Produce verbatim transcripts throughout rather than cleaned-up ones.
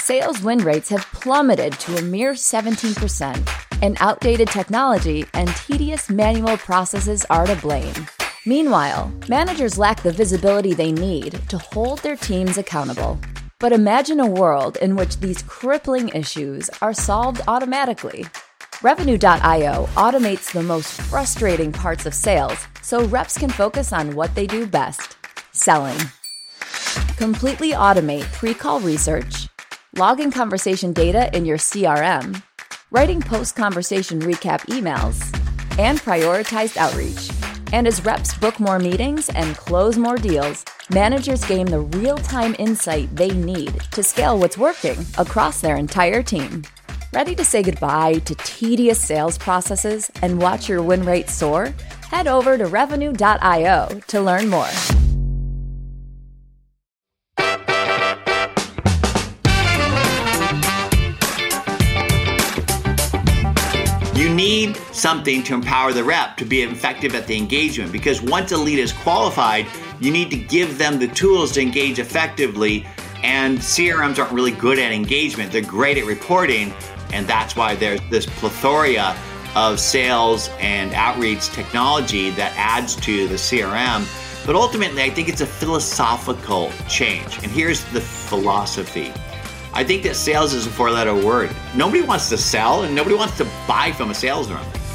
sales win rates have plummeted to a mere seventeen percent, and outdated technology and tedious manual processes are to blame. Meanwhile, managers lack the visibility they need to hold their teams accountable. But imagine a world in which these crippling issues are solved automatically. Revenue dot io automates the most frustrating parts of sales so reps can focus on what they do best: selling. Completely automate pre-call research, logging conversation data in your C R M, writing post-conversation recap emails, and prioritized outreach. And as reps book more meetings and close more deals, managers gain the real-time insight they need to scale what's working across their entire team. Ready to say goodbye to tedious sales processes and watch your win rate soar? Head over to Revenue dot io to learn more. You need something to empower the rep to be effective at the engagement, because once a lead is qualified, you need to give them the tools to engage effectively, and C R Ms aren't really good at engagement. They're great at reporting, and that's why there's this plethora of sales and outreach technology that adds to the C R M. But ultimately, I think it's a philosophical change, and here's the philosophy. I think that sales is a four-letter word. Nobody wants to sell, and nobody wants to buy from a salesman.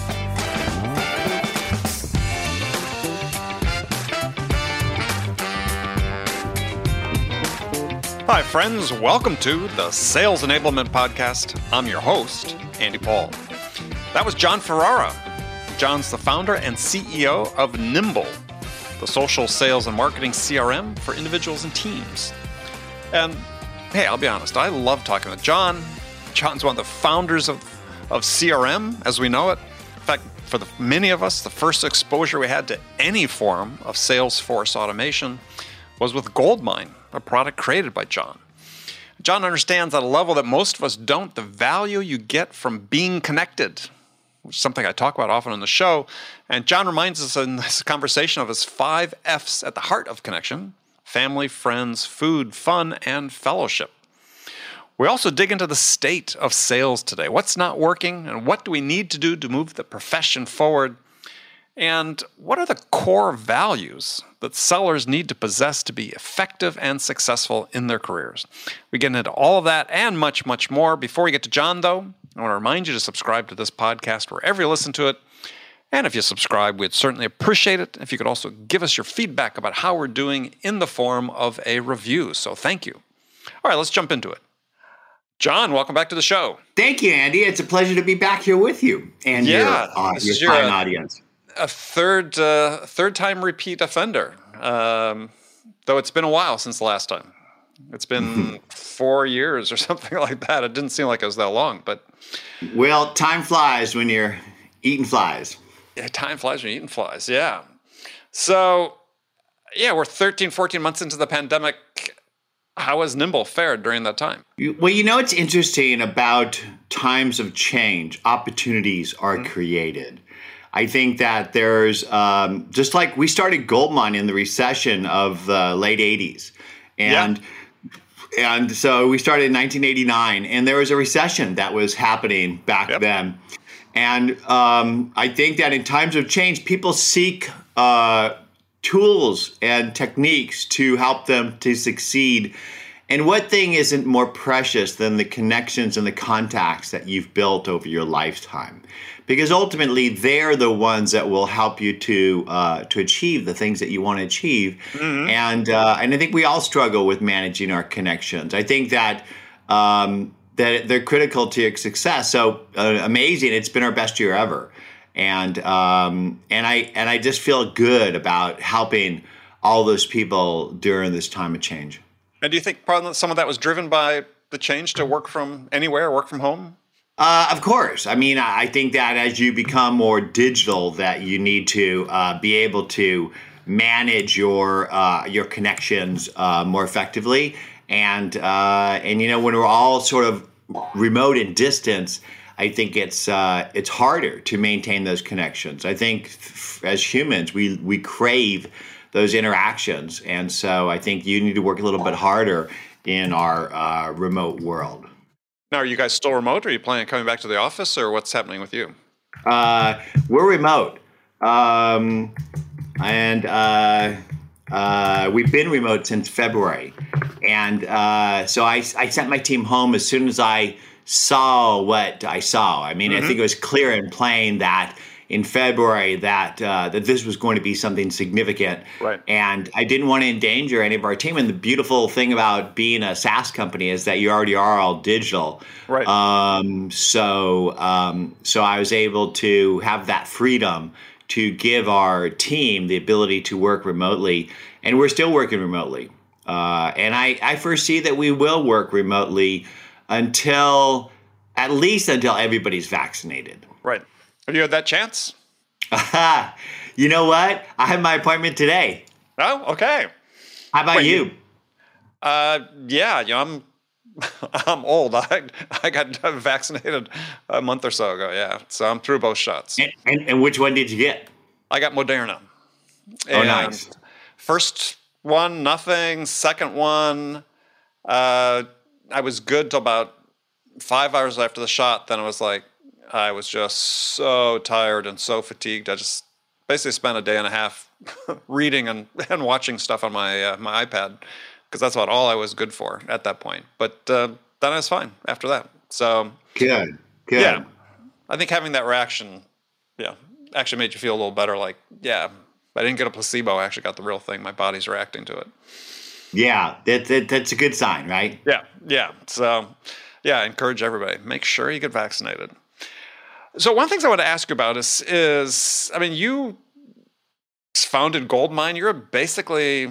Hi, friends. Welcome to the Sales Enablement Podcast. I'm your host, Andy Paul. That was John Ferrara. John's the founder and C E O of Nimble, the social sales and marketing C R M for individuals and teams. And hey, I'll be honest, I love talking with John. John's one of the founders of, of C R M as we know it. In fact, for the, many of us, the first exposure we had to any form of Salesforce automation was with Goldmine, a product created by John. John understands at a level that most of us don't the value you get from being connected, which is something I talk about often on the show. And John reminds us in this conversation of his five F's at the heart of connection: family, friends, food, fun, and fellowship. We also dig into the state of sales today. What's not working, and what do we need to do to move the profession forward? And what are the core values that sellers need to possess to be effective and successful in their careers? We get into all of that and much, much more. Before we get to John, though, I want to remind you to subscribe to this podcast wherever you listen to it. And if you subscribe, we'd certainly appreciate it if you could also give us your feedback about how we're doing in the form of a review. So thank you. All right, let's jump into it. John, welcome back to the show. Thank you, Andy. It's a pleasure to be back here with you and yeah, your, uh, your your, fine uh, audience. A third uh, third time repeat offender, um, though it's been a while since the last time. It's been four years or something like that. It didn't seem like it was that long, but... Well, time flies when you're eating flies. Yeah, time flies when you're eating flies, yeah. So, yeah, we're thirteen, fourteen months into the pandemic. How has Nimble fared during that time? Well, you know what's interesting about times of change? Opportunities are mm-hmm. created. I think that there's, um, just like we started Goldmine in the recession of the late eighties. And yeah. and so we started in nineteen eighty-nine, and there was a recession that was happening back yep. then. And um, I think that in times of change, people seek uh, tools and techniques to help them to succeed. And what thing isn't more precious than the connections and the contacts that you've built over your lifetime? Because ultimately, they're the ones that will help you to uh, to achieve the things that you want to achieve. Mm-hmm. And uh, and I think we all struggle with managing our connections. I think that um, that they're critical to your success. So uh, amazing! It's been our best year ever, and um, and I and I just feel good about helping all those people during this time of change. And do you think part of some of that was driven by the change to work from anywhere, work from home? Uh, of course. I mean, I think that as you become more digital, that you need to uh, be able to manage your uh, your connections uh, more effectively. And uh, and you know, when we're all sort of remote and distance, I think it's uh, it's harder to maintain those connections. I think f- as humans, we we crave those interactions, and so I think you need to work a little bit harder in our uh, remote world. Now, are you guys still remote? Or are you planning on coming back to the office, or what's happening with you? Uh, we're remote. Um, and uh, uh, we've been remote since February. And uh, so I, I sent my team home as soon as I saw what I saw. I mean, mm-hmm. I think it was clear and plain that in February that uh, that this was going to be something significant. Right. And I didn't want to endanger any of our team. And the beautiful thing about being a SaaS company is that you already are all digital. Right. Um, so um, so I was able to have that freedom to give our team the ability to work remotely. And we're still working remotely. Uh, and I, I foresee that we will work remotely until, at least until everybody's vaccinated. Right. Have you had that chance? You know what? I have my appointment today. Oh, okay. How about Wait, you? Uh, yeah, you know, I'm I'm old. I I got vaccinated a month or so ago. Yeah, so I'm through both shots. And, and, and which one did you get? I got Moderna. Oh, and nice. First one, nothing. Second one, uh, I was good till about five hours after the shot. Then I was like, I was just so tired and so fatigued. I just basically spent a day and a half reading and, and watching stuff on my uh, my iPad, because that's about all I was good for at that point. But uh, then I was fine after that. So good, good. Yeah, I think having that reaction, yeah, actually made you feel a little better. Like, yeah, I didn't get a placebo. I actually got the real thing. My body's reacting to it. Yeah, that, that that's a good sign, right? Yeah, yeah. So, yeah, I encourage everybody, make sure you get vaccinated. So one of the things I want to ask you about is, is I mean, you founded Goldmine. You're basically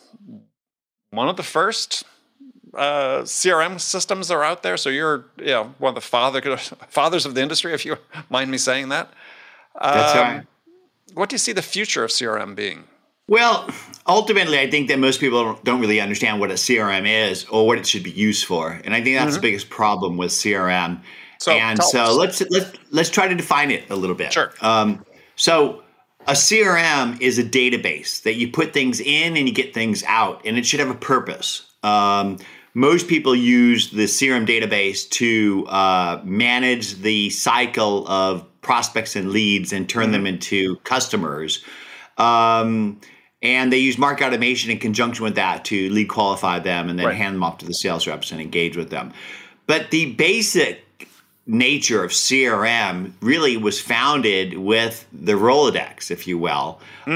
one of the first uh, C R M systems that are out there. So you're, you know, one of the father, fathers of the industry, if you mind me saying that. That's um, right. What do you see the future of C R M being? Well, ultimately, I think that most people don't really understand what a C R M is or what it should be used for. And I think that's mm-hmm. the biggest problem with C R M. So, and so let's let's let's try to define it a little bit. Sure. Um, so a C R M is a database that you put things in and you get things out, and it should have a purpose. Um, most people use the C R M database to uh, manage the cycle of prospects and leads and turn mm-hmm. them into customers. Um, and they use market automation in conjunction with that to lead qualify them and then right. hand them off to the sales reps and engage with them. But the basic nature of C R M really was founded with the Rolodex, if you will, mm-hmm.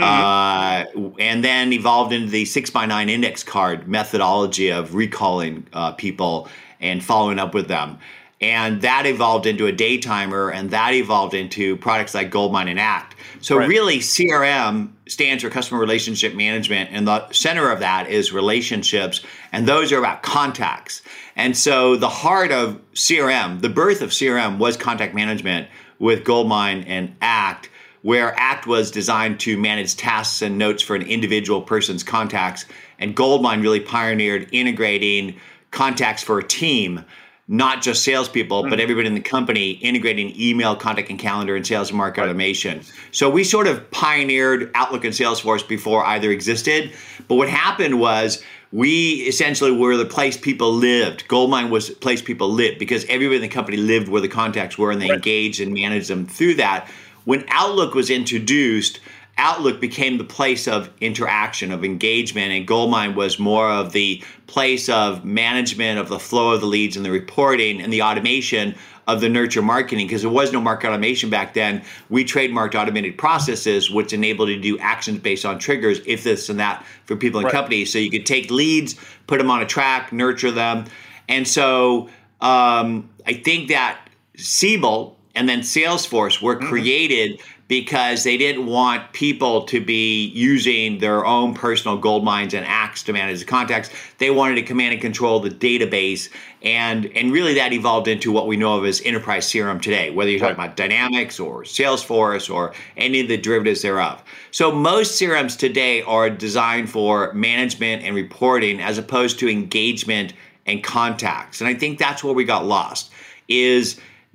uh, and then evolved into the six by nine index card methodology of recalling uh, people and following up with them. And that evolved into a day timer, and that evolved into products like Goldmine and Act. So right. really, C R M stands for Customer Relationship Management, and the center of that is relationships, and those are about contacts. And so the heart of C R M, the birth of C R M was contact management with Goldmine and Act, where Act was designed to manage tasks and notes for an individual person's contacts, and Goldmine really pioneered integrating contacts for a team, not just salespeople, mm-hmm. but everybody in the company, integrating email, contact, and calendar, and sales and market right. automation. So we sort of pioneered Outlook and Salesforce before either existed. But what happened was we essentially were the place people lived. Goldmine was the place people lived because everybody in the company lived where the contacts were, and they right. engaged and managed them through that. When Outlook was introduced, Outlook became the place of interaction, of engagement, and Goldmine was more of the place of management of the flow of the leads and the reporting and the automation of the nurture marketing, because there was no market automation back then. We trademarked automated processes, which enabled you to do actions based on triggers, if this and that, for people and right. companies. So you could take leads, put them on a track, nurture them. And so um, I think that Siebel and then Salesforce were mm-hmm. created because they didn't want people to be using their own personal Goldmines and Acts to manage the contacts. They wanted to command and control the database. And, and really that evolved into what we know of as enterprise C R M today, whether you're talking right. about Dynamics or Salesforce or any of the derivatives thereof. So most C R Ms today are designed for management and reporting as opposed to engagement and contacts. And I think that's where we got lost, is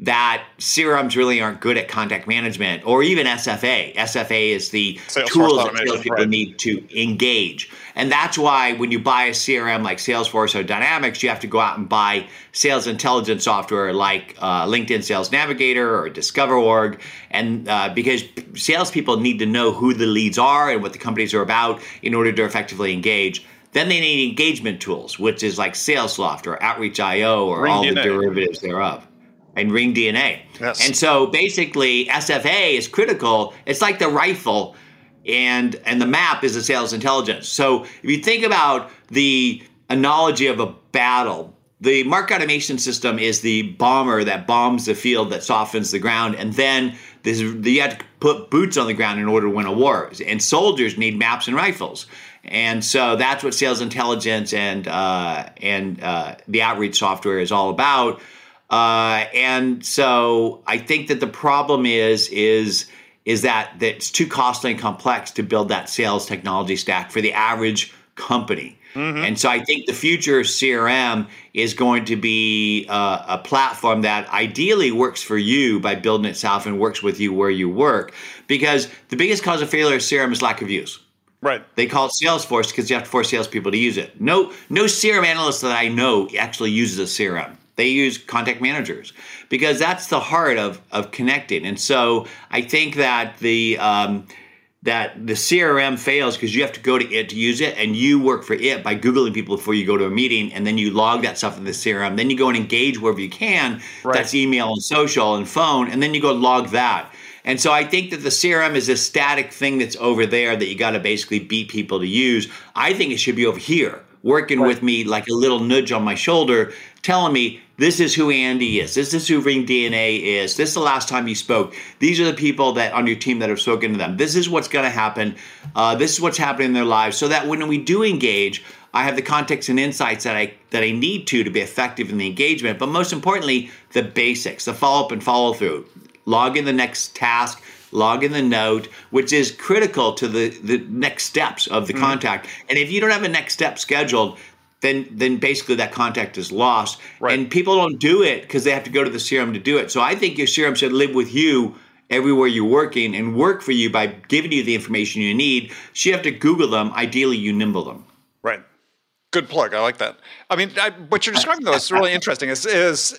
that C R Ms really aren't good at contact management, or even S F A. S F A is the Salesforce tools that automation, salespeople right. need to engage. And that's why when you buy a C R M like Salesforce or Dynamics, you have to go out and buy sales intelligence software like uh, LinkedIn Sales Navigator or Discover dot org. And uh, because salespeople need to know who the leads are and what the companies are about in order to effectively engage. Then they need engagement tools, which is like SalesLoft or Outreach dot I O or Ring all D N A. the derivatives thereof. And Ring D N A. Yes. And so basically S F A is critical. It's like the rifle and and the map is the sales intelligence. So if you think about the analogy of a battle, the market automation system is the bomber that bombs the field that softens the ground. And then this, you have to put boots on the ground in order to win a war. And soldiers need maps and rifles. And so that's what sales intelligence and uh, and uh, the outreach software is all about. Uh, and so I think that the problem is is is that, that it's too costly and complex to build that sales technology stack for the average company. Mm-hmm. And so I think the future of C R M is going to be uh, a platform that ideally works for you by building itself and works with you where you work. Because the biggest cause of failure of C R M is lack of use. Right. They call it Salesforce because you have to force salespeople to use it. No, no C R M analyst that I know actually uses a C R M. They use contact managers because that's the heart of of connecting. And so I think that the um, that the C R M fails because you have to go to it to use it, and you work for it by Googling people before you go to a meeting, and then you log that stuff in the C R M. Then you go and engage wherever you can. Right. That's email and social and phone, and then you go log that. And so I think that the C R M is a static thing that's over there that you got to basically beat people to use. I think it should be over here, working Right. with me like a little nudge on my shoulder, telling me this is who Andy is. This is who Ring D N A is. This is the last time you spoke. These are the people that on your team that have spoken to them. This is what's going to happen. Uh, this is what's happening in their lives. So that when we do engage, I have the context and insights that I that I need to to be effective in the engagement. But most importantly, the basics, the follow up and follow through. Log in the next task, log in the note, which is critical to the, the next steps of the mm. contact. And if you don't have a next step scheduled, then then basically that contact is lost. Right. And people don't do it because they have to go to the C R M to do it. So I think your C R M should live with you everywhere you're working and work for you by giving you the information you need. So you have to Google them. Ideally, you nimble them. Right. Good plug. I like that. I mean, I, what you're describing, though, is really interesting. Is is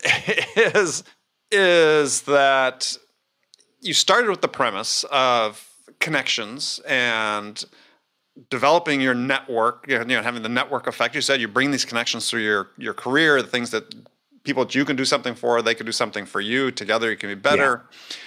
is is that you started with the premise of connections and developing your network, you know, having the network effect. You said you bring these connections through your, your career, the things that people that you can do something for, they can do something for you. Together you can be better.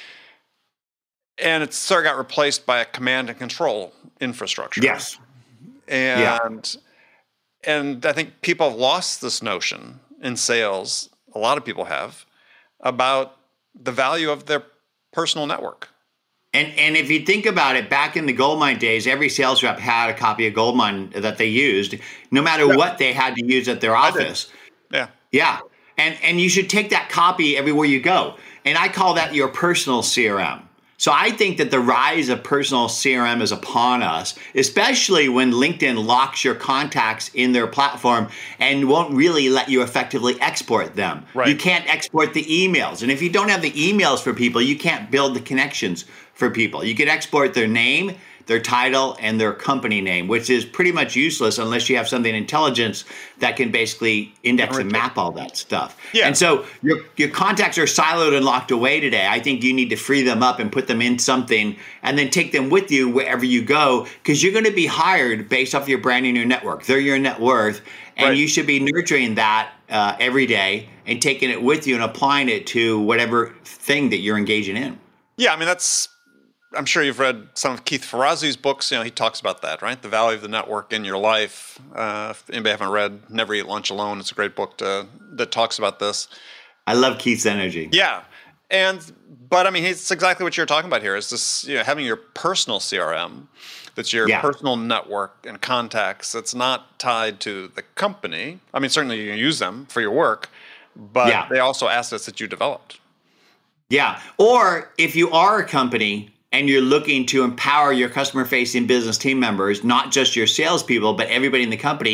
Yeah. And it sort of got replaced by a command and control infrastructure. Yes. And, yeah. and I think people have lost this notion in sales, a lot of people have, about the value of their personal network. And and if you think about it, back in the Goldmine days, every sales rep had a copy of Goldmine that they used, no matter yeah. what they had to use at their office. Yeah. Yeah. And and you should take that copy everywhere you go. And I call that your personal C R M. So I think that the rise of personal C R M is upon us, especially when LinkedIn locks your contacts in their platform and won't really let you effectively export them. Right. You can't export the emails. And if you don't have the emails for people, you can't build the connections for people. You can export their name, their title, and their company name, which is pretty much useless unless you have something intelligence that can basically index and map all that stuff. Yeah. And so your your contacts are siloed and locked away today. I think you need to free them up and put them in something and then take them with you wherever you go, because you're going to be hired based off your brand and your network. They're your net worth, and right. you should be nurturing that uh, every day and taking it with you and applying it to whatever thing that you're engaging in. Yeah, I mean, that's... I'm sure you've read some of Keith Ferrazzi's books. You know, he talks about that, right? The value of the network in your life. Uh, if anybody haven't read Never Eat Lunch Alone, it's a great book to, that talks about this. I love Keith's energy. Yeah. And, but I mean, it's exactly what you're talking about here is this, you know, having your personal C R M, that's your yeah. personal network and contacts. That's not tied to the company. I mean, certainly you can use them for your work, but yeah. they also assets that you developed. Yeah. Or if you are a company and you're looking to empower your customer-facing business team members, not just your salespeople, but everybody in the company,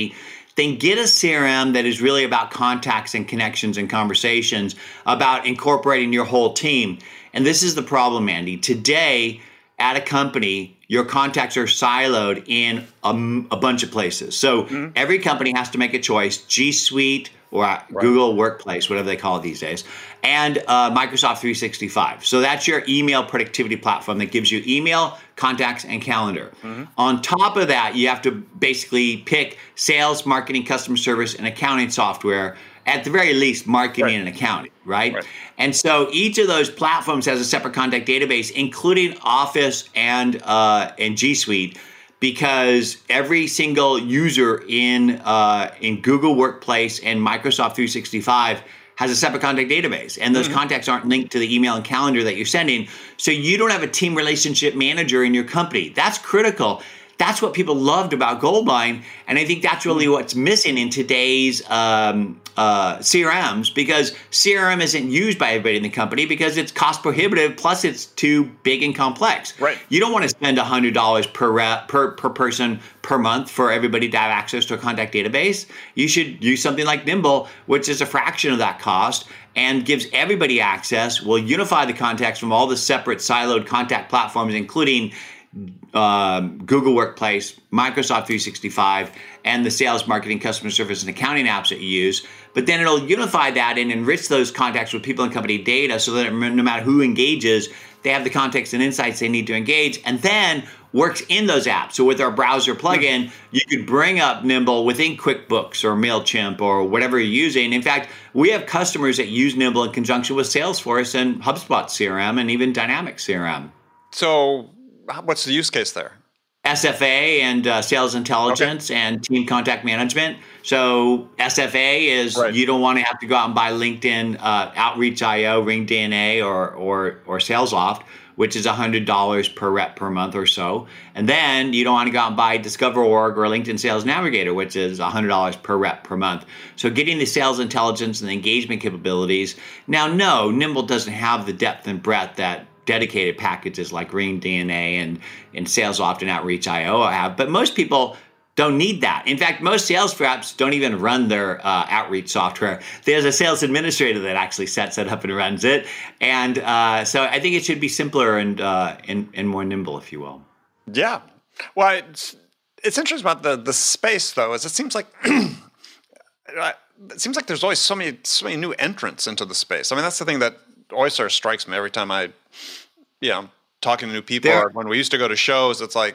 then get a C R M that is really about contacts and connections and conversations, about incorporating your whole team. And this is the problem, Andy. Today, at a company, your contacts are siloed in a, a bunch of places. So mm-hmm. every company has to make a choice, G Suite or right. Google Workplace, whatever they call it these days, and uh, Microsoft three sixty-five. So that's your email productivity platform that gives you email, contacts, and calendar. Mm-hmm. On top of that, you have to basically pick sales, marketing, customer service, and accounting software. At the very least, marketing right. and accounting, right? right? And so each of those platforms has a separate contact database, including Office and uh, and G Suite, because every single user in uh, in Google Workplace and Microsoft three sixty-five has a separate contact database, and those mm-hmm. contacts aren't linked to the email and calendar that you're sending. So you don't have a team relationship manager in your company. That's critical. That's what people loved about Goldmine, and I think that's really what's missing in today's um, uh, C R Ms, because C R M isn't used by everybody in the company because it's cost prohibitive, plus it's too big and complex. Right. You don't want to spend one hundred dollars per, rep, per per person per month for everybody to have access to a contact database. You should use something like Nimble, which is a fraction of that cost and gives everybody access, will unify the contacts from all the separate siloed contact platforms, including Um, Google Workplace, Microsoft three sixty-five, and the sales, marketing, customer service, and accounting apps that you use. But then it'll unify that and enrich those contacts with people and company data so that no matter who engages, they have the context and insights they need to engage, and then works in those apps. So with our browser plugin, you could bring up Nimble within QuickBooks or MailChimp or whatever you're using. In fact, we have customers that use Nimble in conjunction with Salesforce and HubSpot C R M and even Dynamics C R M. So what's the use case there? S F A and uh, sales intelligence okay. and team contact management. So S F A is right. you don't want to have to go out and buy LinkedIn, uh, Outreach dot I O, Ring D N A, or or or SalesLoft, which is one hundred dollars per rep per month or so. And then you don't want to go out and buy DiscoverOrg or LinkedIn Sales Navigator, which is one hundred dollars per rep per month. So getting the sales intelligence and the engagement capabilities. Now, no, Nimble doesn't have the depth and breadth that dedicated packages like Ring D N A and, and SalesLoft and Outreach dot I O have, but most people don't need that. In fact, most sales reps don't even run their uh, outreach software. There's a sales administrator that actually sets it up and runs it. And uh, so I think it should be simpler and, uh, and and more nimble, if you will. Yeah. Well, it's, it's interesting about the, the space, though, is it seems like it seems like there's always so many so many new entrants into the space. I mean, that's the thing that always sort of strikes me every time I, you know, talking to new people. There, or when we used to go to shows, it's like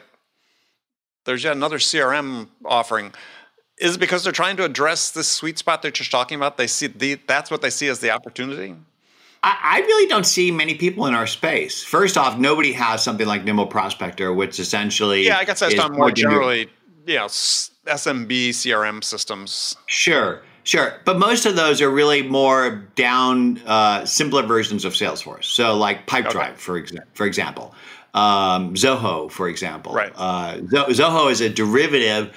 there's yet another C R M offering. Is it because they're trying to address this sweet spot that you're talking about? They see the, that's what they see as the opportunity. I, I really don't see many people in our space. First off, nobody has something like Nimble Prospector, which essentially yeah, I guess that's not more generally, you know, S M B C R M systems. Sure. Sure, but most of those are really more down, uh, simpler versions of Salesforce. So like Pipedrive, okay. for, exa- for example, um, Zoho, for example. Right. Uh, Zoho is a derivative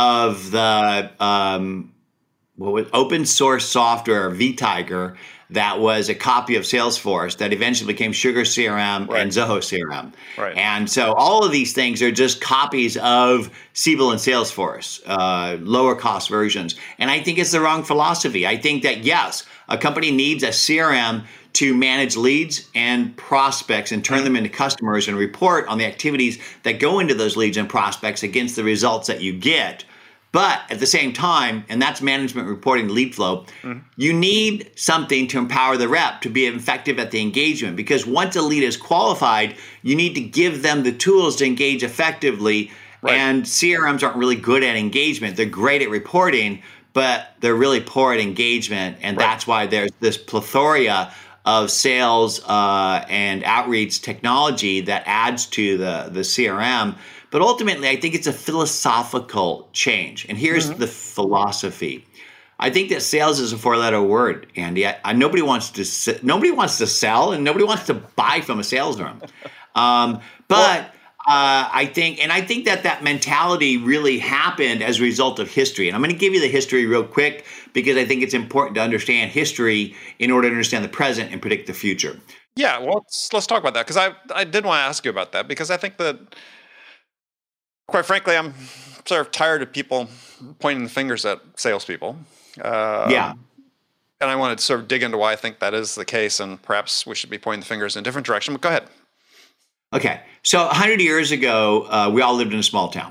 of the um, what was open source software, vTiger, that was a copy of Salesforce that eventually became Sugar C R M right. and Zoho C R M. Right. And so all of these things are just copies of Siebel and Salesforce, uh, lower cost versions. And I think it's the wrong philosophy. I think that, yes, a company needs a C R M to manage leads and prospects and turn them into customers and report on the activities that go into those leads and prospects against the results that you get. But at the same time, and that's management reporting lead flow, mm-hmm. you need something to empower the rep to be effective at the engagement. Because once a lead is qualified, you need to give them the tools to engage effectively. Right. And C R Ms aren't really good at engagement. They're great at reporting, but they're really poor at engagement. And right. that's why there's this plethora of sales uh, and outreach technology that adds to the, the C R M. But ultimately, I think it's a philosophical change. And here's mm-hmm. the philosophy. I think that sales is a four-letter word, Andy. I, I, nobody wants to nobody wants to sell, and nobody wants to buy from a sales room. Um, but uh, I think, and I think that that mentality really happened as a result of history. And I'm going to give you the history real quick because I think it's important to understand history in order to understand the present and predict the future. Yeah, well, let's, let's talk about that because I I did want to ask you about that because I think that. Quite frankly, I'm sort of tired of people pointing the fingers at salespeople. Uh, yeah. And I wanted to sort of dig into why I think that is the case, and perhaps we should be pointing the fingers in a different direction. But go ahead. Okay. So one hundred years ago, uh, we all lived in a small town.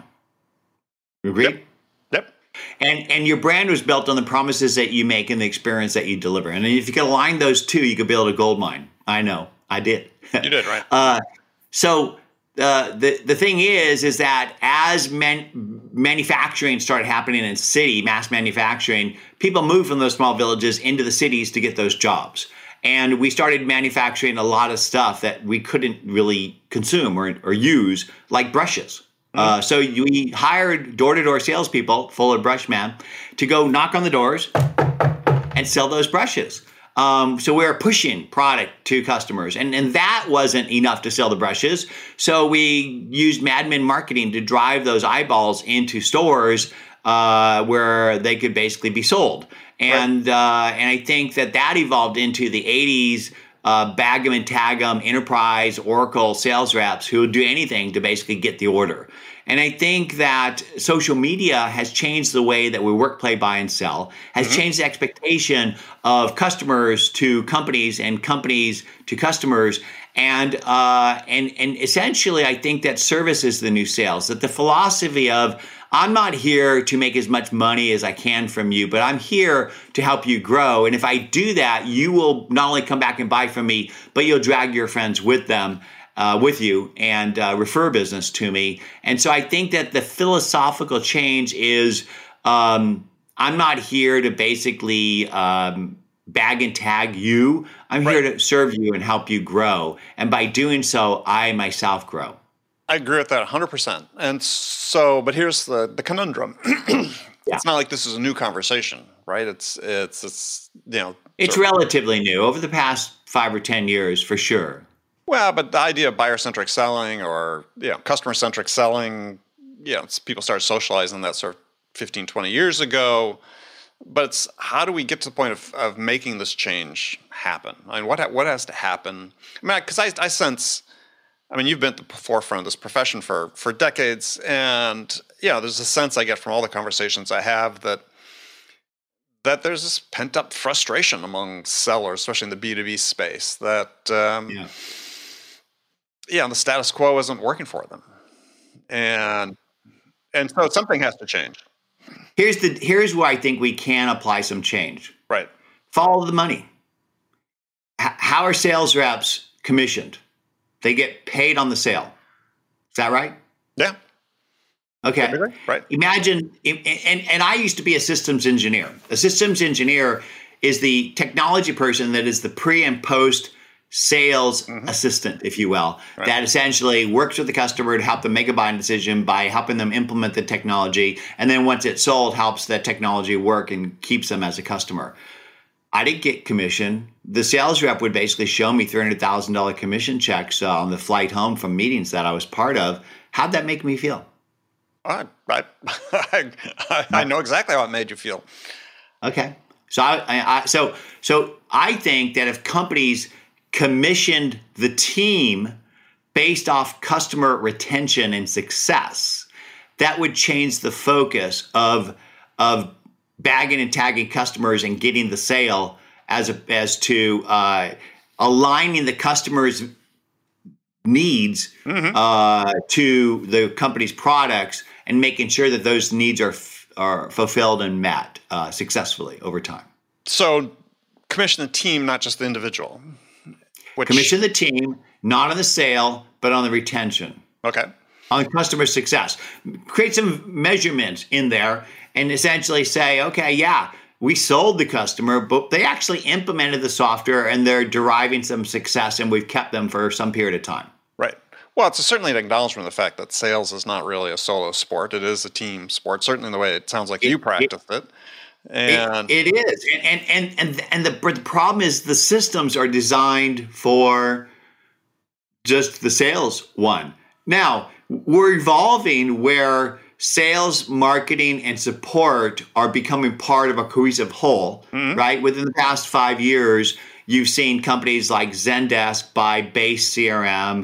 You agree? Yep. Yep. And and your brand was built on the promises that you make and the experience that you deliver. And if you could align those two, you could build a gold mine. I know. I did. You did, right? uh, so uh, the the thing is, is that as man, manufacturing started happening in city, mass manufacturing, people moved from those small villages into the cities to get those jobs. And we started manufacturing a lot of stuff that we couldn't really consume or, or use, like brushes. Mm-hmm. Uh, so we hired door-to-door salespeople, Fuller Brush Man, to go knock on the doors and sell those brushes. Um, so we were pushing product to customers, and, and that wasn't enough to sell the brushes. So we used Madman marketing to drive those eyeballs into stores uh, where they could basically be sold. And right. uh, and I think that that evolved into the eighties uh, bag 'em and tag 'em enterprise Oracle sales reps who would do anything to basically get the order. And I think that social media has changed the way that we work, play, buy, and sell, has mm-hmm. changed the expectation of customers to companies and companies to customers. And uh, and and essentially, I think that service is the new sales, that the philosophy of I'm not here to make as much money as I can from you, but I'm here to help you grow. And if I do that, you will not only come back and buy from me, but you'll drag your friends with them. Uh, with you and uh, refer business to me. And so I think that the philosophical change is um, I'm not here to basically um, bag and tag you. I'm right. here to serve you and help you grow. And by doing so, I myself grow. I agree with that one hundred percent. And so, but here's the, the conundrum. yeah. It's not like this is a new conversation, right? It's, it's, it's you know. It's relatively new over the past five or ten years for sure. Well, but the idea of buyer-centric selling or you know, customer-centric selling, you know, people started socializing that sort of fifteen, twenty years ago. But it's how do we get to the point of, of making this change happen? I mean, what ha- what has to happen? I mean, because I, I sense, I mean, you've been at the forefront of this profession for, for decades, and you know, there's a sense I get from all the conversations I have that that there's this pent-up frustration among sellers, especially in the B two B space, that um, yeah. yeah, the status quo isn't working for them. And and so something has to change. Here's the here's where I think we can apply some change. Right. Follow the money. H- how are sales reps commissioned? They get paid on the sale. Is that right? Yeah. Okay. Right. Imagine, and, and I used to be a systems engineer. A systems engineer is the technology person that is the pre and post sales mm-hmm. assistant, if you will, right. that essentially works with the customer to help them make a buying decision by helping them implement the technology. And then once it's sold, helps that technology work and keeps them as a customer. I didn't get commission. The sales rep would basically show me three hundred thousand dollars commission checks uh, on the flight home from meetings that I was part of. How'd that make me feel? I, I, I, I know exactly how it made you feel. Okay. So I, I, so, so I think that if companies commissioned the team based off customer retention and success, that would change the focus of, of bagging and tagging customers and getting the sale as a, as to uh, aligning the customer's needs mm-hmm. uh, to the company's products and making sure that those needs are f- are fulfilled and met uh, successfully over time. So commission the team, not just the individual. Which... Commission the team, not on the sale, but on the retention. Okay. On customer success. Create some measurements in there and essentially say, okay, yeah, we sold the customer, but they actually implemented the software and they're deriving some success and we've kept them for some period of time. Right. Well, it's certainly an acknowledgement of the fact that sales is not really a solo sport. It is a team sport, certainly in the way it sounds like it, you practice it. it. And it, it is. And, and, and, and the, the problem is the systems are designed for just the sales one. Now, we're evolving where sales, marketing, and support are becoming part of a cohesive whole, mm-hmm. right? Within the past five years, you've seen companies like Zendesk buy Base C R M,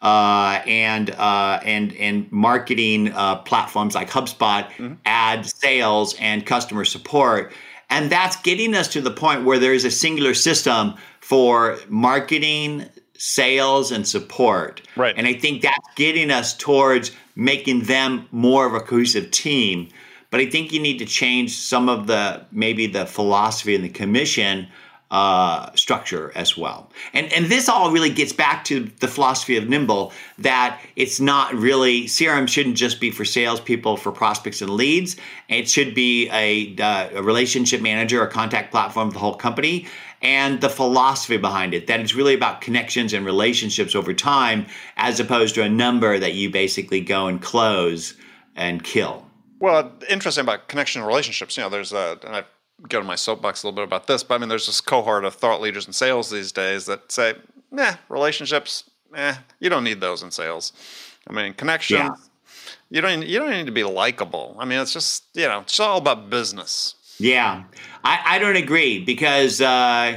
uh, and uh, and and marketing uh, platforms like HubSpot, mm-hmm. ad sales, and customer support. And that's getting us to the point where there is a singular system for marketing, sales, and support. Right. And I think that's getting us towards making them more of a cohesive team. But I think you need to change some of the, maybe the philosophy and the commission uh, structure as well. And and this all really gets back to the philosophy of Nimble, that it's not really, C R M shouldn't just be for salespeople, for prospects and leads. It should be a, uh, a relationship manager, a contact platform of the whole company. And the philosophy behind it, that it's really about connections and relationships over time, as opposed to a number that you basically go and close and kill. Well, interesting about connection and relationships. You know, there's a, and I go to my soapbox a little bit about this, but I mean, there's this cohort of thought leaders in sales these days that say, "Nah, relationships, eh, you don't need those in sales." I mean, connections, yeah. you don't, you don't need to be likable. I mean, it's just, you know, it's all about business. Yeah, I, I don't agree because uh,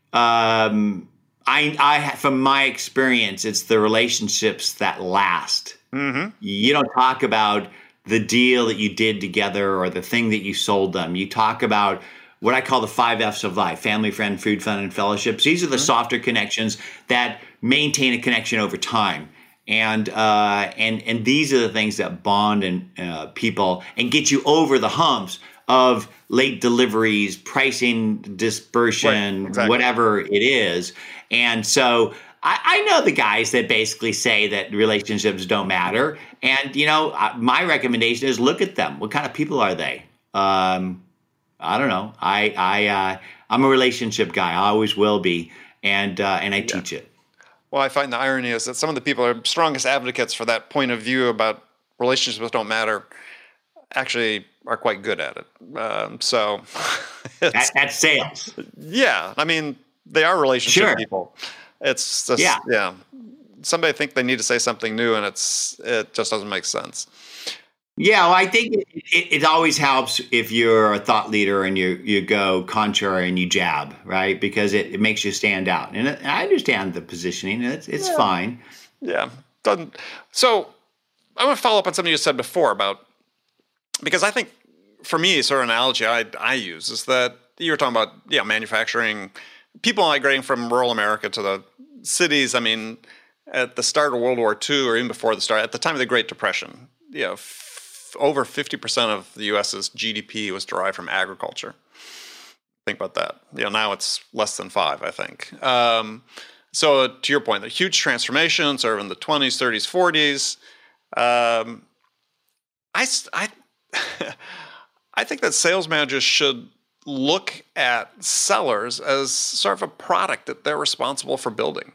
um, I, I, from my experience, it's the relationships that last. Mm-hmm. You don't talk about the deal that you did together or the thing that you sold them. You talk about what I call the five F's of life: family, friend, food, fun, and fellowships. These are the mm-hmm. softer connections that maintain a connection over time. And uh, and and these are the things that bond and uh, people and get you over the humps of late deliveries, pricing dispersion, right, exactly. whatever it is. And so I, I know the guys that basically say that relationships don't matter. And, you know, my recommendation is look at them. What kind of people are they? Um, I don't know. I, I, uh, I'm a relationship guy. I always will be. And, uh, and I yeah. teach it. Well, I find the irony is that some of the people are strongest advocates for that point of view about relationships don't matter actually are quite good at it. Um, so it's, at, at sales. Yeah. I mean, they are relationship sure. people. It's just, yeah. yeah. Somebody think they need to say something new and it's, it just doesn't make sense. Yeah. Well, I think it, it, it always helps if you're a thought leader and you, you go contrary and you jab, right? Because it, it makes you stand out. And it, I understand the positioning. It's, it's yeah. fine. Yeah. Doesn't, so I want to follow up on something you said before about, because I think for me, sort of an analogy I, I use is that you were talking about, yeah, manufacturing, people migrating from rural America to the cities. I mean, at the start of World War Two or even before the start, at the time of the Great Depression, you know, f- over fifty percent of the U S's G D P was derived from agriculture. Think about that. You know, now it's less than five, I think. Um, so to your point, the huge transformation sort of in the twenties, thirties, forties. Um, I, I, I think that sales managers should look at sellers as sort of a product that they're responsible for building.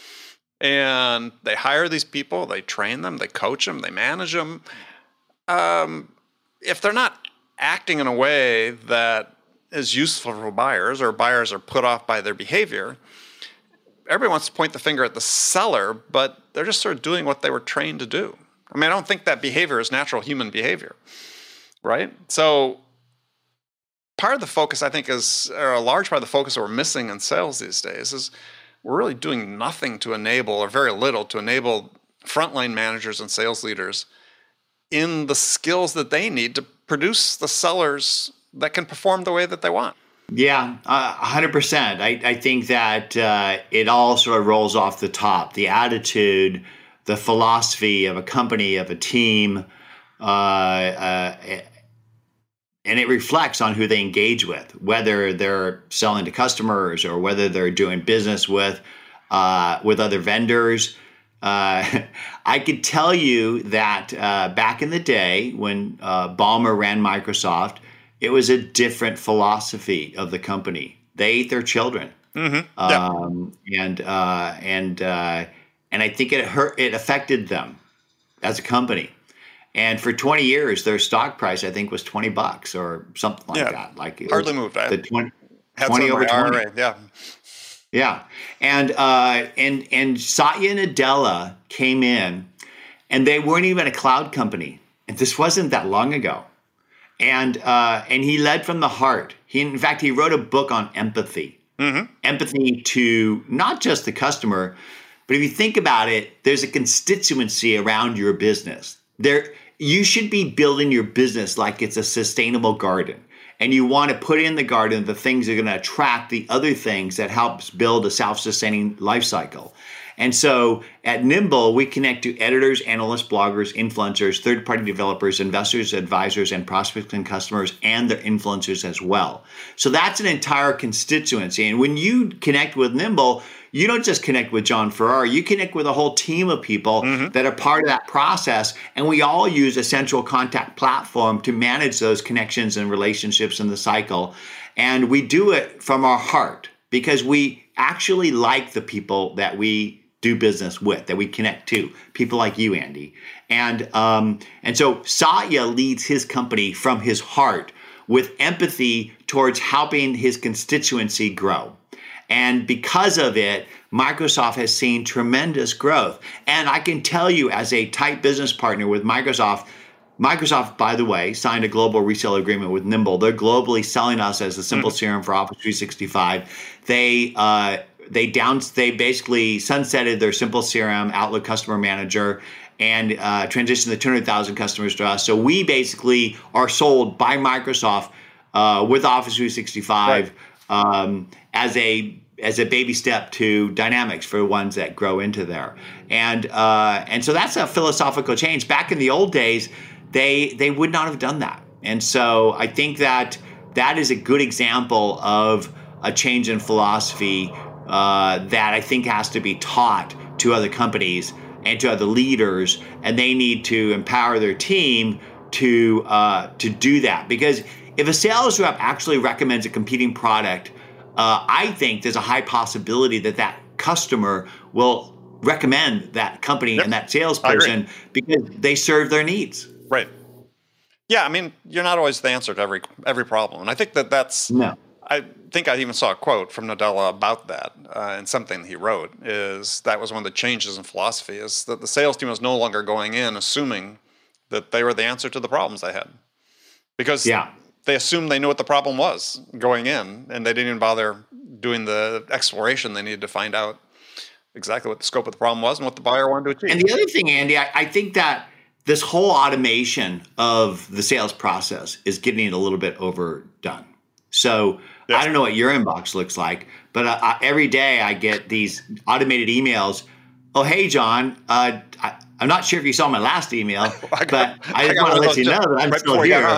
And they hire these people, they train them, they coach them, they manage them. Um, if they're not acting in a way that is useful for buyers, or buyers are put off by their behavior, everybody wants to point the finger at the seller, but they're just sort of doing what they were trained to do. I mean, I don't think that behavior is natural human behavior, right? So part of the focus, I think, is, or a large part of the focus that we're missing in sales these days is we're really doing nothing to enable, or very little to enable frontline managers and sales leaders in the skills that they need to produce the sellers that can perform the way that they want. Yeah, uh, one hundred percent. I, I think that uh, it all sort of rolls off the top. The attitude, the philosophy of a company, of a team, uh, uh, and it reflects on who they engage with, whether they're selling to customers or whether they're doing business with uh, with other vendors. Uh, I could tell you that uh, back in the day when uh, Ballmer ran Microsoft, it was a different philosophy of the company. They ate their children, mm-hmm. um, yeah. and uh, and uh, and I think it hurt. It affected them as a company. And for twenty years, their stock price, I think, was twenty bucks or something like yeah. that. Like it hardly was moved. I the twenty, had twenty over twenty. I R A, yeah, yeah. And uh, and and Satya Nadella came in, and they weren't even a cloud company. And this wasn't that long ago. And uh, and he led from the heart. He, in fact, he wrote a book on empathy, mm-hmm. empathy to not just the customer, But if you think about it, there's a constituency around your business. There, you should be building your business like it's a sustainable garden. And you want to put in the garden the things that are going to attract the other things that helps build a self-sustaining life cycle. And so at Nimble, we connect to editors, analysts, bloggers, influencers, third-party developers, investors, advisors, and prospects and customers, and their influencers as well. So that's an entire constituency. And when you connect with Nimble, you don't just connect with John Ferrara, you connect with a whole team of people mm-hmm. that are part of that process. And we all use a central contact platform to manage those connections and relationships in the cycle. And we do it from our heart because we actually like the people that we do business with, that we connect to, people like you, Andy. And um, and so Satya leads his company from his heart with empathy towards helping his constituency grow. And because of it, Microsoft has seen tremendous growth. And I can tell you, as a tight business partner with Microsoft, Microsoft, by the way, signed a global resale agreement with Nimble. They're globally selling us as a simple mm-hmm. C R M for Office three sixty-five. They uh, they down they basically sunsetted their simple C R M, Outlook Customer Manager, and uh, transitioned the two hundred thousand customers to us. So we basically are sold by Microsoft uh, with Office three sixty-five right. um, as a as a baby step to Dynamics for ones that grow into there. And uh, and so that's a philosophical change. Back in the old days, they they would not have done that. And so I think that that is a good example of a change in philosophy uh, that I think has to be taught to other companies and to other leaders, and they need to empower their team to uh, to do that. Because if a sales rep actually recommends a competing product, uh, I think there's a high possibility that that customer will recommend that company yep. and that salesperson because they serve their needs. Right. Yeah, I mean, you're not always the answer to every every problem, and I think that that's. No. I think I even saw a quote from Nadella about that, uh, and something he wrote is that was one of the changes in philosophy is that the sales team was no longer going in assuming that they were the answer to the problems they had, because yeah. they assumed they knew what the problem was going in, and they didn't even bother doing the exploration they needed to find out exactly what the scope of the problem was and what the buyer wanted to achieve. And the other thing, Andy, I, I think that this whole automation of the sales process is getting it a little bit overdone. So yes. I don't know what your inbox looks like, but uh, I, every day I get these automated emails. Oh, hey, John, uh, I, I'm not sure if you saw my last email, I got, but I just I want to let you know that I'm right still here.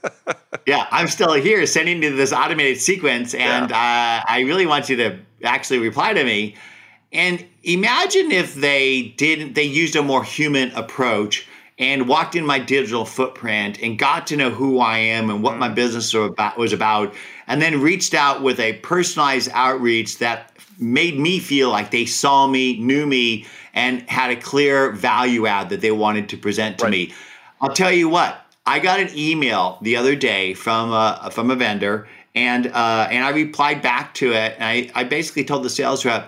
Yeah, I'm still here sending you this automated sequence, and yeah. uh, I really want you to actually reply to me. And imagine if they didn't, they used a more human approach and walked in my digital footprint and got to know who I am and what my business was about, and then reached out with a personalized outreach that made me feel like they saw me, knew me, and had a clear value add that they wanted to present to right. me. I'll tell you what, I got an email the other day from a, from a vendor, and uh, and I replied back to it, and I, I basically told the sales rep,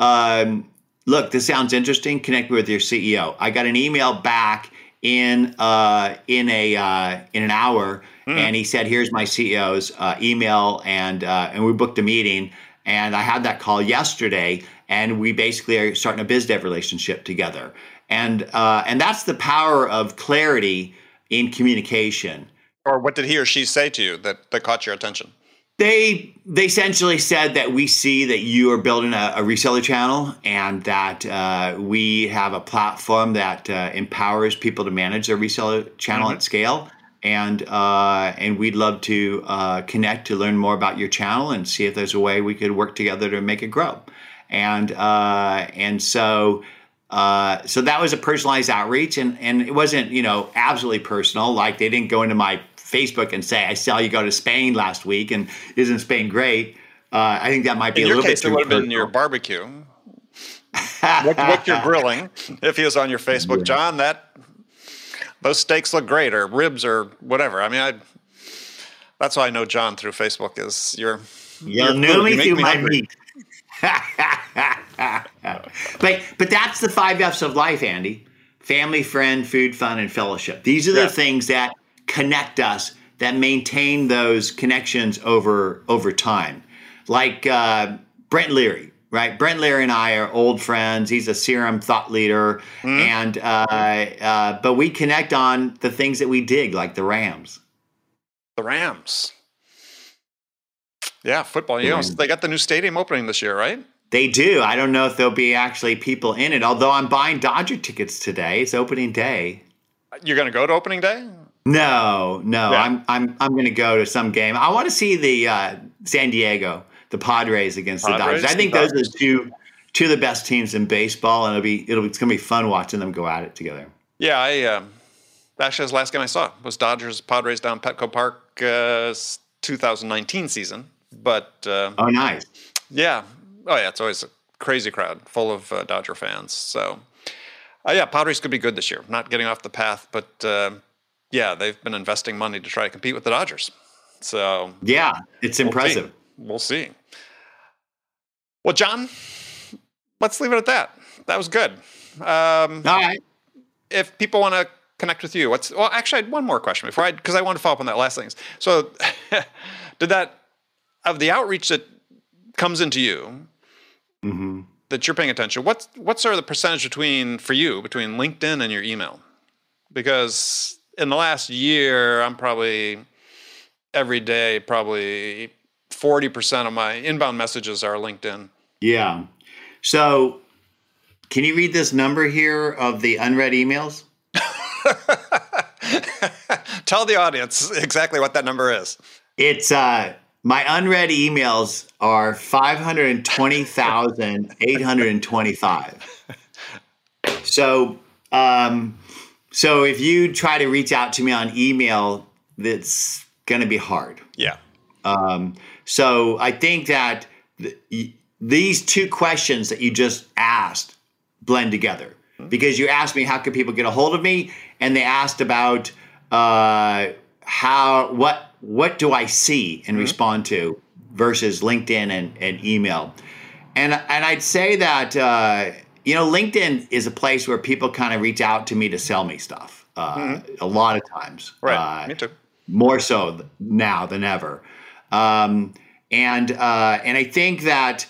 um, look, this sounds interesting, connect me with your C E O. I got an email back in uh, in a uh, in an hour, mm. and he said, "Here's my C E O's uh, email," and uh, and we booked a meeting. And I had that call yesterday, and we basically are starting a biz dev relationship together. And uh, and that's the power of clarity in communication. Or what did he or she say to you that, that caught your attention? They they essentially said that we see that you are building a, a reseller channel, and that uh, we have a platform that uh, empowers people to manage their reseller channel mm-hmm. at scale. And uh, and we'd love to uh, connect to learn more about your channel and see if there's a way we could work together to make it grow. And uh, and so uh, so that was a personalized outreach, and and it wasn't, you know, absolutely personal. Like, they didn't go into my Facebook and say, "I saw you go to Spain last week, and isn't Spain great?" Uh, I think that might be in a little case, bit. In your case, it would have been your barbecue. what, what you're grilling? If he was on your Facebook, yeah. John, that. Those steaks look great, or ribs, or whatever. I mean, I, that's why I know John through Facebook. Is your you knew me through my meat. but but that's the five F's of life, Andy: family, friend, food, fun, and fellowship. These are the yeah. things that connect us, that maintain those connections over over time. Like uh, Brent Leary. right? Brent Leary and I are old friends. He's a serum thought leader, mm. and uh, uh, but we connect on the things that we dig, like the Rams. The Rams. Yeah, football. You know, they got the new stadium opening this year, right? They do. I don't know if there'll be actually people in it, although I'm buying Dodger tickets today. It's opening day. You're going to go to opening day? No, no. Yeah. I'm I'm I'm going to go to some game. I want to see the uh, San Diego, the Padres against Padres, the Dodgers. I think those Dodgers. are the two two of the best teams in baseball, and it'll be it'll it's going to be fun watching them go at it together. Yeah, I um, actually the last game I saw was Dodgers Padres down Petco Park, uh, twenty nineteen season. But uh, oh, nice. Yeah. Oh, yeah. It's always a crazy crowd full of uh, Dodger fans. So, uh, yeah, Padres could be good this year. Not getting off the path, but uh, yeah, they've been investing money to try to compete with the Dodgers. So, yeah, it's we'll impressive. See. We'll see. Well, John, let's leave it at that. That was good. Um, All right. If people want to connect with you, what's well? Actually, I had one more question before I because I wanted to follow up on that last thing. So, did that of the outreach that comes into you? Mm-hmm. That you're paying attention, what's what's sort of the percentage between for you between LinkedIn and your email? Because in the last year, I'm probably every day probably forty percent of my inbound messages are LinkedIn. Yeah. So, can you read this number here of the unread emails? Tell the audience exactly what that number is. It's uh. My unread emails are five hundred twenty thousand eight hundred twenty-five. So, um, so if you try to reach out to me on email, that's going to be hard. Yeah. Um, so I think that th- these two questions that you just asked blend together, mm-hmm. because you asked me how can people get a hold of me, and they asked about uh, how what. What do I see and mm-hmm. respond to versus LinkedIn and, and email? And and I'd say that, uh, you know, LinkedIn is a place where people kind of reach out to me to sell me stuff uh, mm-hmm. a lot of times. Right, uh, me too. More so now than ever. Um, and uh, and I think that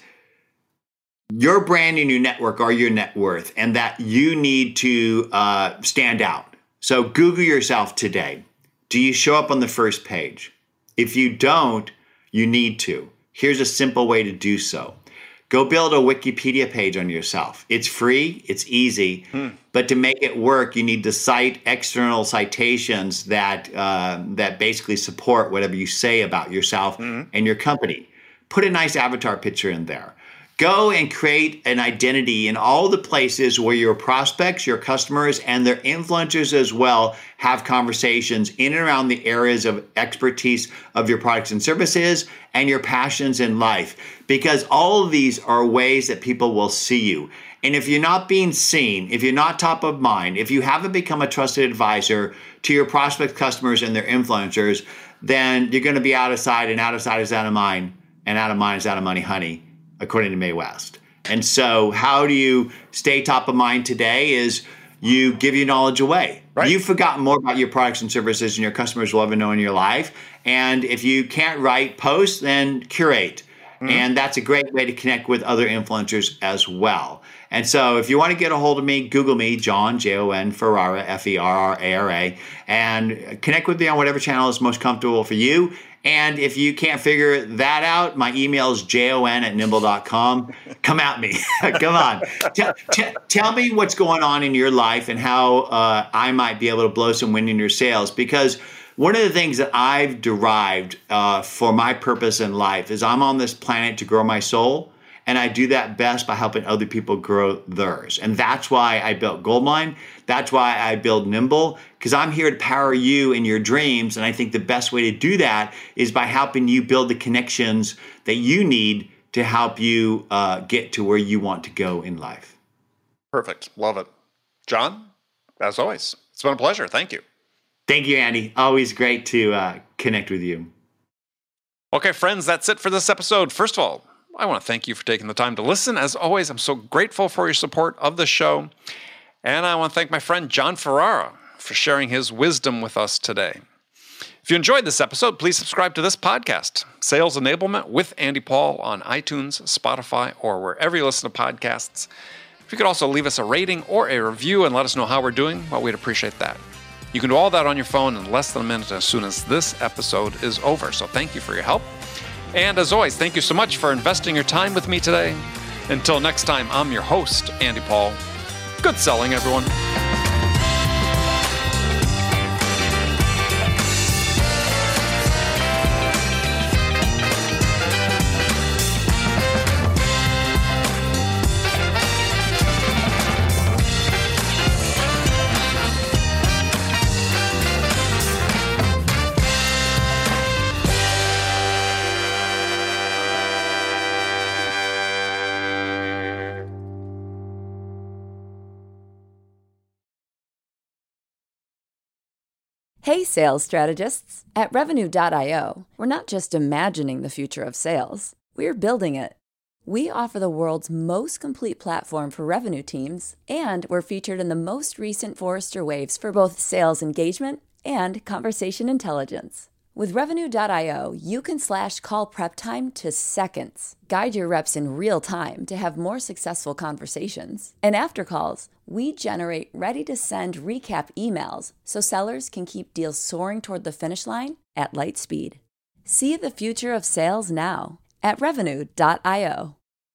your brand and your network are your net worth, and that you need to uh, stand out. So Google yourself today. Do you show up on the first page? If you don't, you need to. Here's a simple way to do so. Go build a Wikipedia page on yourself. It's free, it's easy, hmm. but to make it work, you need to cite external citations that uh, that basically support whatever you say about yourself mm-hmm. and your company. Put a nice avatar picture in there. Go and create an identity in all the places where your prospects, your customers, and their influencers as well have conversations in and around the areas of expertise of your products and services and your passions in life. Because all of these are ways that people will see you. And if you're not being seen, if you're not top of mind, if you haven't become a trusted advisor to your prospect customers and their influencers, then you're going to be out of sight, and out of sight is out of mind, and out of mind is out of money, honey, according to Mae West. And so how do you stay top of mind today is you give your knowledge away. Right. You've forgotten more about your products and services than your customers will ever know in your life. And if you can't write posts, then curate. Mm-hmm. And that's a great way to connect with other influencers as well. And so if you want to get a hold of me, Google me, John, J O N, Ferrara, F E R R A R A, and connect with me on whatever channel is most comfortable for you. And if you can't figure that out, my email is jon at nimble dot com. Come at me. Come on. Tell, t- tell me what's going on in your life and how uh, I might be able to blow some wind in your sails. Because one of the things that I've derived uh, for my purpose in life is I'm on this planet to grow my soul. And I do that best by helping other people grow theirs. And that's why I built Goldmine. That's why I build Nimble, because I'm here to power you in your dreams. And I think the best way to do that is by helping you build the connections that you need to help you uh, get to where you want to go in life. Perfect. Love it. John, as always, it's been a pleasure. Thank you. Thank you, Andy. Always great to uh, connect with you. Okay, friends, that's it for this episode. First of all, I want to thank you for taking the time to listen. As always, I'm so grateful for your support of the show. And I want to thank my friend John Ferrara for sharing his wisdom with us today. If you enjoyed this episode, please subscribe to this podcast, Sales Enablement with Andy Paul, on iTunes, Spotify, or wherever you listen to podcasts. If you could also leave us a rating or a review and let us know how we're doing, well, we'd appreciate that. You can do all that on your phone in less than a minute as soon as this episode is over. So thank you for your help. And as always, thank you so much for investing your time with me today. Until next time, I'm your host, Andy Paul. Good selling, everyone. Hey, sales strategists! At Revenue dot io, we're not just imagining the future of sales, we're building it. We offer the world's most complete platform for revenue teams, and we're featured in the most recent Forrester Waves for both sales engagement and conversation intelligence. With Revenue dot io, you can slash call prep time to seconds, guide your reps in real time to have more successful conversations. And after calls, we generate ready-to-send recap emails so sellers can keep deals soaring toward the finish line at light speed. See the future of sales now at Revenue dot io.